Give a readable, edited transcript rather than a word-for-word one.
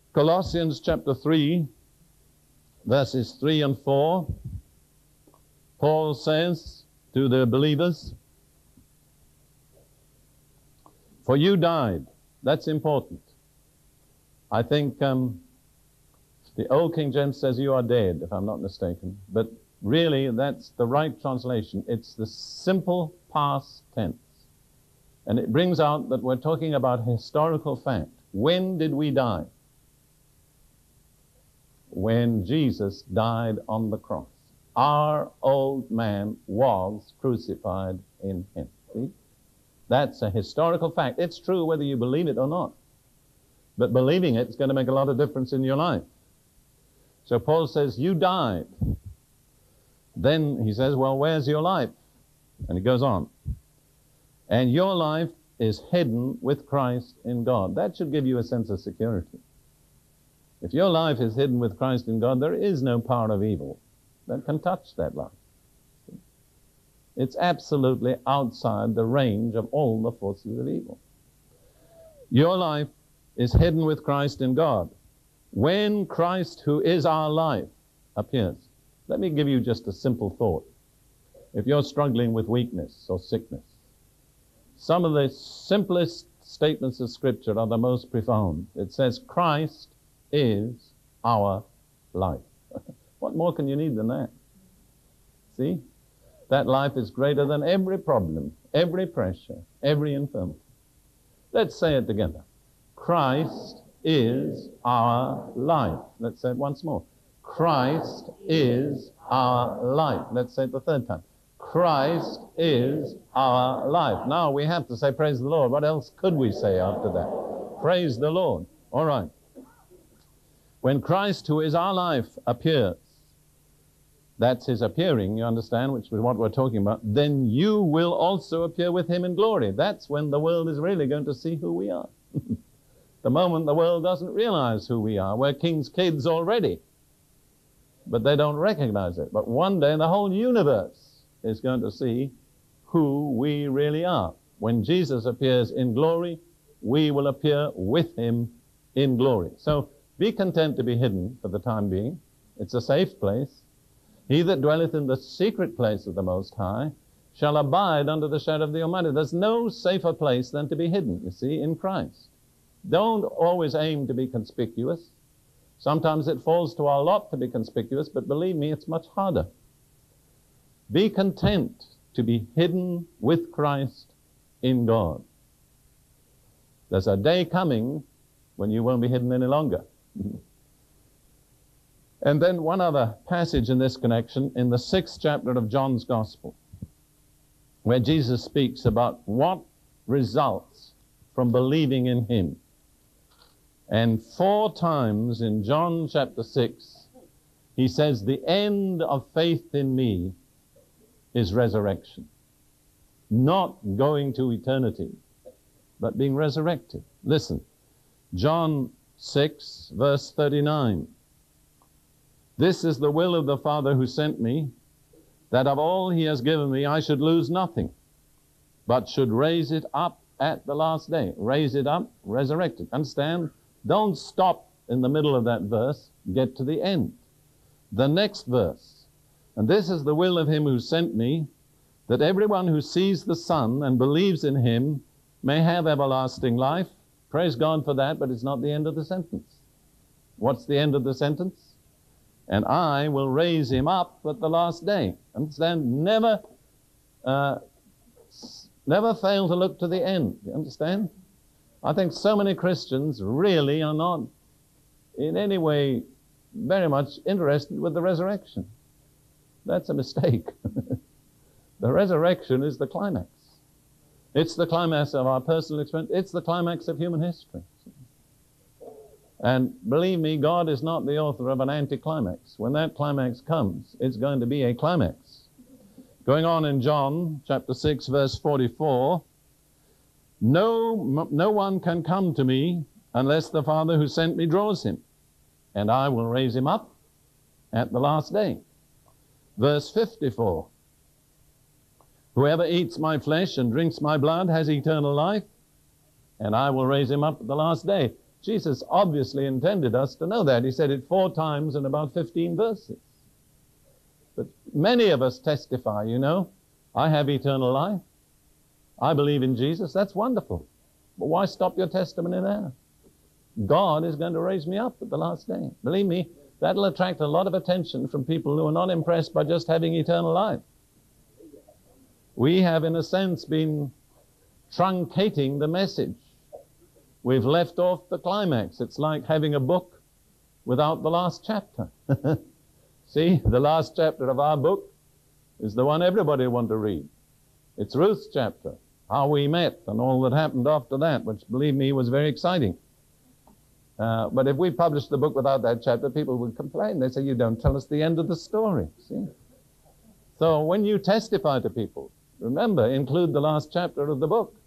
Colossians chapter 3, verses 3 and 4, Paul says to the believers, "For you died." That's important. I think the old King James says you are dead, if I'm not mistaken. But really, that's the right translation. It's the simple past tense. And it brings out that we're talking about historical fact. When did we die? When Jesus died on the cross. Our old man was crucified in him. See? That's a historical fact. It's true whether you believe it or not. But believing it is going to make a lot of difference in your life. So Paul says, you died. Then he says, well, where's your life? And he goes on. And your life is hidden with Christ in God. That should give you a sense of security. If your life is hidden with Christ in God, there is no power of evil that can touch that life. It's absolutely outside the range of all the forces of evil. Your life is hidden with Christ in God. When Christ, who is our life, appears. Let me give you just a simple thought. If you're struggling with weakness or sickness, some of the simplest statements of Scripture are the most profound. It says, Christ is our life. What more can you need than that? See? That life is greater than every problem, every pressure, every infirmity. Let's say it together. Christ is our life. Let's say it once more. Christ is our life. Let's say it the third time. Christ is our life. Now we have to say, praise the Lord. What else could we say after that? Praise the Lord. All right. When Christ, who is our life, appears, that's his appearing, you understand, which is what we're talking about, then you will also appear with him in glory. That's when the world is really going to see who we are. The moment the world doesn't realize who we are. We're king's kids already, but they don't recognize it. But one day the whole universe is going to see who we really are. When Jesus appears in glory, we will appear with him in glory. So be content to be hidden for the time being. It's a safe place. He that dwelleth in the secret place of the Most High shall abide under the shadow of the Almighty. There's no safer place than to be hidden, you see, in Christ. Don't always aim to be conspicuous. Sometimes it falls to our lot to be conspicuous, but believe me, it's much harder. Be content to be hidden with Christ in God. There's a day coming when you won't be hidden any longer. And then one other passage in this connection, in the 6th chapter of John's Gospel, where Jesus speaks about what results from believing in him. And 4 times in John chapter 6, he says, the end of faith in me is resurrection. Not going to eternity, but being resurrected. Listen, John 6, verse 39. This is the will of the Father who sent me, that of all he has given me I should lose nothing, but should raise it up at the last day. Raise it up, resurrect it. Understand? Don't stop in the middle of that verse. Get to the end. The next verse. And this is the will of him who sent me, that everyone who sees the Son and believes in him may have everlasting life. Praise God for that, but it's not the end of the sentence. What's the end of the sentence? And I will raise him up at the last day. Understand? Never fail to look to the end. You understand? I think so many Christians really are not in any way very much interested with the resurrection. That's a mistake. The resurrection is the climax. It's the climax of our personal experience. It's the climax of human history. And believe me, God is not the author of an anticlimax. When that climax comes, it's going to be a climax. Going on in John chapter 6, verse 44, no one can come to me unless the Father who sent me draws him, and I will raise him up at the last day. Verse 54, whoever eats my flesh and drinks my blood has eternal life, and I will raise him up at the last day. Jesus obviously intended us to know that. He said it 4 times in about 15 verses. But many of us testify, you know, I have eternal life. I believe in Jesus. That's wonderful. But why stop your testimony there? God is going to raise me up at the last day. Believe me, that'll attract a lot of attention from people who are not impressed by just having eternal life. We have, in a sense, been truncating the message. We've left off the climax. It's like having a book without the last chapter. See, the last chapter of our book is the one everybody wants to read. It's Ruth's chapter, how we met and all that happened after that, which, believe me, was very exciting. But if we published the book without that chapter, people would complain. They say, you don't tell us the end of the story. See? So when you testify to people, remember, include the last chapter of the book.